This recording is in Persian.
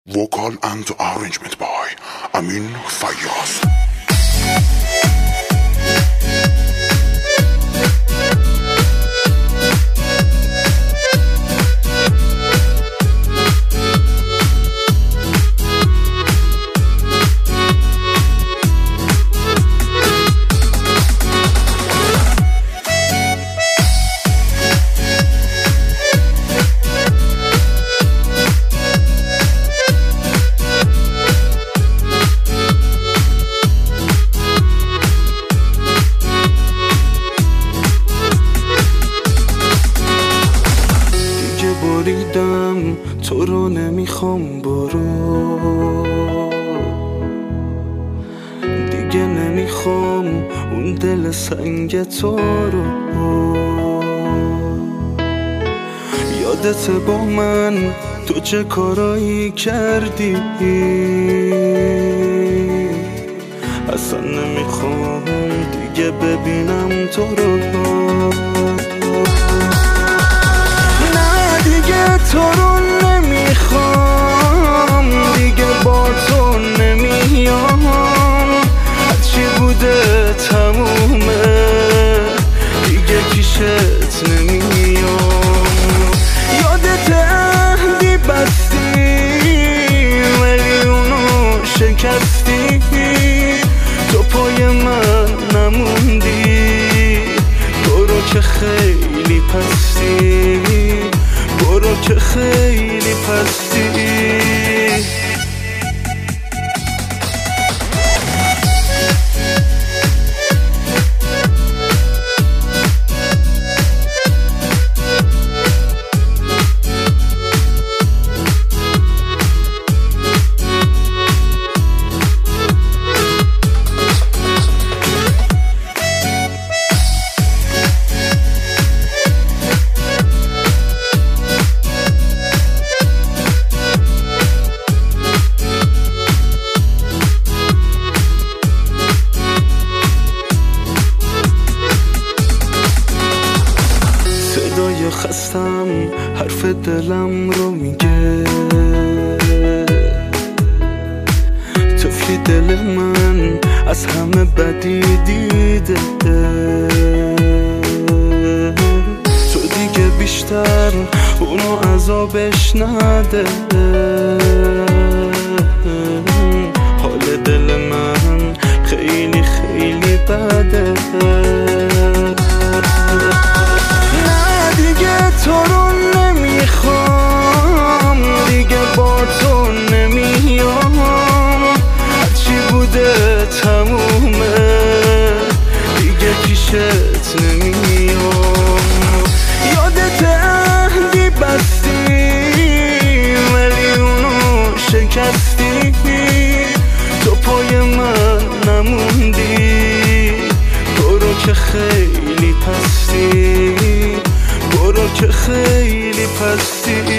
Vocal and arrangement by Amin Fayyaz. تو رو نمیخوام برو، دیگه نمیخوام اون دل سنگ تو رو. یادت با من تو چه کارایی کردی، اصلا نمیخوام دیگه ببینم تو رو. نه دیگه تو رو نمیخوام، دیگه با تو نمیام، هرچی بوده تمومه، دیگه پیشت نمیام. یادت عهدی بستی ولی اونو شکستی، تو پای من نموندی، برو که خیلی پستی، برو که خیلی پستی. خستم حرف دلم رو میگه، طفلی دل من از همه بدی دیده، تو دیگه بیشتر اونو عذابش نده، حال دل من خیلی خیلی بده. تو رو نمیخوام، دیگه با تو نمیام، هرچی بوده تمومه، دیگه پیشت نمیام. یادت عهدی بستی ولی اونو شکستی، تو پای من نموندی، برو که خیلی پستی، برو که خیلی پستی.